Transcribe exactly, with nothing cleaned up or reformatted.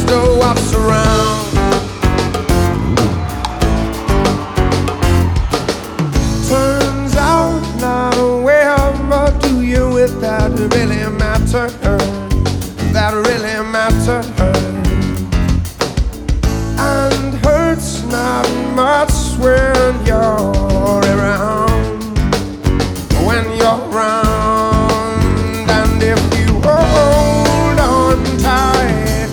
master what's around. Turns out not aware, but do you with that really matter? That really matter. And hurts not much.